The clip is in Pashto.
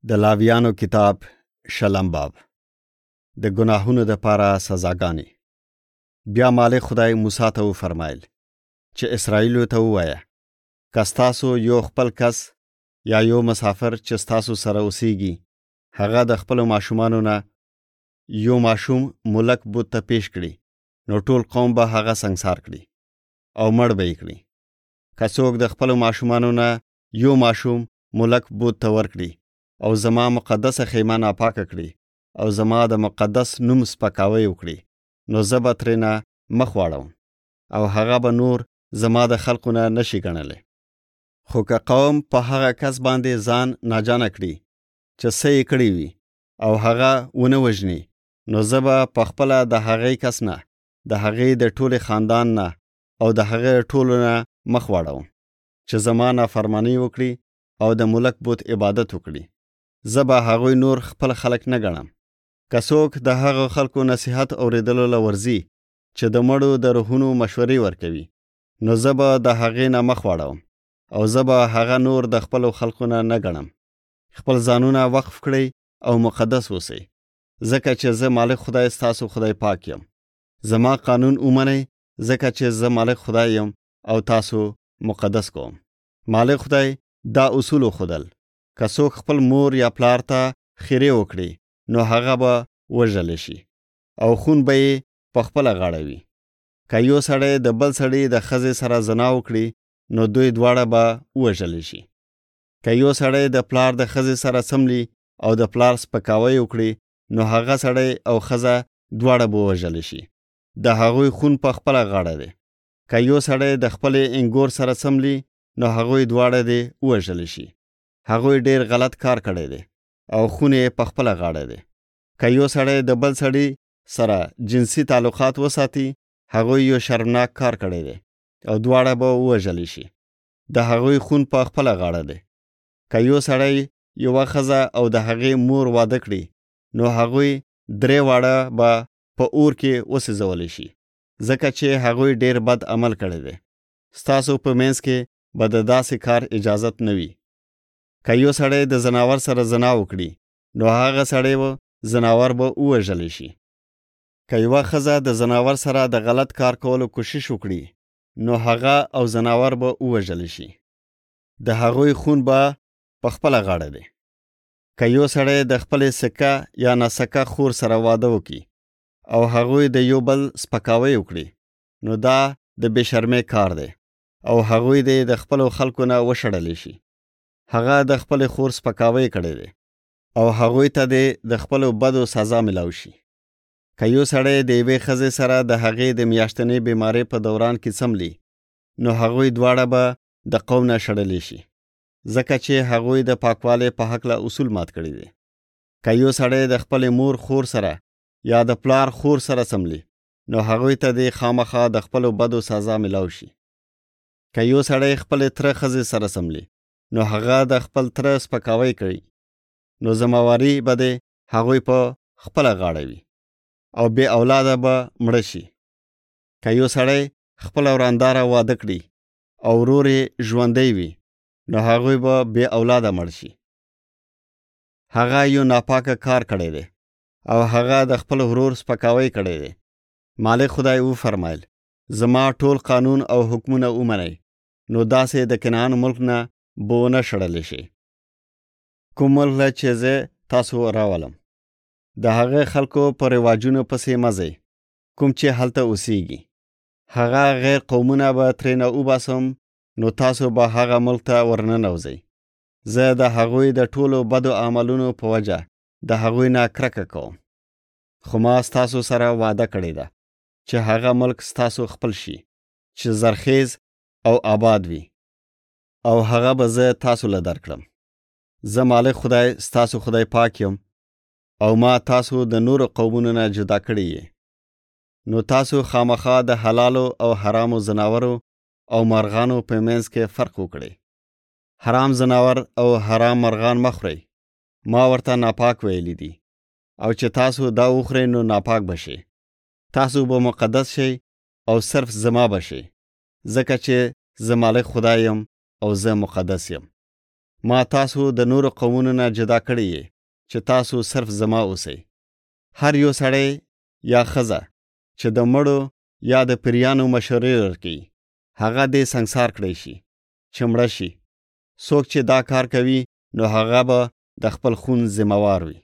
د لاویانو کتاب شلم باب د ګناهونو د پاره سزاګانی. بیا مالک خدای موسی ته وفرمایل چې اسرائیلو ته ووایه که ستاسو یو خپل کس یا یو مسافر چې ستاسو سره اوسیږي هغه د خپل ماشومانو نه یو ماشوم ملک بوت ته پیش کړي نو ټول قوم به هغه سنگسار کړي او مړ به یې کړي. که څوک د خپل ماشومانو نه یو ماشوم ملک بوت ته ورکړي او زما مقدسه خیمه ناپاکه کړي او زما د مقدس نوم سپکاوی وکړي نو زه به ترېنه مخ واړوم او هغه به نور زما د خلقو نه نشي ګڼلی. خو که قوم په هغه کس باندې ځان ناجانه کړي چې څه یې کړي وي او هغه ونه وژني نو زه به پخپله د هغې کس نه د هغې د ټولې خاندان نه او د هغې ټولو نه مخ واړوم چې زما نافرماني وکړي او د ملک بوت عبادت وکړي. زه به هغوی نور خپل خلق نه ګڼم. که څوک د هغو خلکو نصیحت اورېدلو له ورځي چې د مړو د روحونو مشورې ورکوي نو زه به د هغې نه مخ واړوم او زه به هغه نور د خپلو خلقو نه ګڼم. خپل ځانونه وقف کړئ او مقدس اوسئ ځکه چې زه مالک خدای ستاسو خدای پاک یم. زما قانون ومنئ ځکه چې زه مالک خدای یم او تاسو مقدس کوم. مالک خدای دا اصول وښودل که څوک خپل مور یا پلار ته خیرې وکړي نو هغه به وژلی شي او خون به یې په خپله غاړه وي. که یو سړی د بل سړي د ښځې سره زنا وکړي نو دوی دواړه به وژلی شي. که یو سړی د پلار د ښځې سره څملي او د پلار سپکاوی وکړي نو هغه سړی او ښځه دواړه به وژلی شي. د هغوی خون په خپله غاړه دی. که یو سړی د خپلې انګور سره څملي نو هغوی دواړه دې وژلی شي. هغوی ډیر غلط کار کړی دی او خون یې په خپله غاړه دی. که یو سړی د بل سړي سره جنسي تعلقات وساتي هغوی یو شرمناک کار کړی دی او دواړه به وژلی شي. د هغوی خون په خپله غاړه دی. که یو سړی یوه ښځه او د هغې مور واده کړي نو هغوی درې واړه به په اور کې وسوځولی شي ځکه چې هغوی ډیر بد عمل کړی دی. ستاسو په منځ کې به د داسې کار اجازت نه وي. که یو سړی د زناور سره زنا وکړي نو هغه سړی و زناور به ووژلی شي. که یوه ښځه د زناور سره د غلط کار کولو کوشش وکړي نو هغه او زناور به ووژلی شي. د هغوی خون به په خپله غاړه دی. که یو سړی د خپلې سکه یا ناسکه خور سره واده وکړي او هغوی د یو بل سپکاوی وکړي نو دا د بې شرمۍ کار دی او هغوی د خپلو خلکو نه وشړلی شي. هغه د خپلې خور سپکاوی کړی دی او هغوی ته د خپلو بدو سزا ملاو شي. که یو سړی د یوې ښځې سره د هغې د میاشتنۍ بیمارۍ په دوران کې څملي نو هغوی دواړه به د قوم نه شړلی شي ځکه چې هغوی د پاکوالي په هکله اصول مات کړي دي. که یو سړی د خپلې مور خور سره یا د پلار خور سره څملي نو هغوی ته د خامخا د خپلو بدو سزا ملاو شي. که یو سړی خپلې تره ښځې سره څملي نو هغه د خپل تره سپکاوی کوي نو ذمہواري به د هغوی په خپله غاړه وي او بې اولاده به مړه شي. که یو سړی خپله ورانداره واده کړي او ورور یې ژوندی وي نو هغوی به بې اولاده مړ شي. هغه یو ناپاکه کار کړی دی او هغه د خپل ورور سپکاوی کړی دی. مالک خدای وفرمایل زما ټول قانون او حکمونه ومنئ نو داسې د کنعان ملک نه به ونه شړلی شي. کوم ملک چې زه تاسو راولم د هغه خلکو په رواجونو پسې مه ځئ کوم چې هلته اوسیږي. هغه غیر قومونه به ترېنه وباسم نو تاسو به هغه ملک ته ورننوځئ. زه د هغوی د ټولو بدو عملونو په وجه د هغوی نه کرکه کوم. خو ما ستاسو سره وعده کړې ده چې هغه ملک ستاسو خپل شي چې زرخیز او آباد وي او هغه به زه تاسو له درکړم. زه مالک خدای ستاسو خدای پاک یم او ما تاسو د نورو قومونو نه جدا کړی یې. نو تاسو خامخا د حلالو او حرامو زناورو او مرغانو په منځ کې فرق وکړئ. حرام زناور او حرام مرغان مه خورئ. ما ورته ناپاک ویلی دي او چې تاسو دا وخورئ نو ناپاک بشئ. تاسو به مقدس شئ او صرف زما بشئ ځکه چې زه مالک خدای یم او زه مقدس یم. ما تاسو د نورو قومونو نه جدا کړی یې چې تاسو صرف زما اوسئ. هر یو سړی یا ښځه چې د مړو یا د پیریانو مشورې ورکوي هغه دې سنګسار کړی شي چې مړه شي. څوک چې دا کار کوي نو هغه به د خپل خون ذمہوار وي.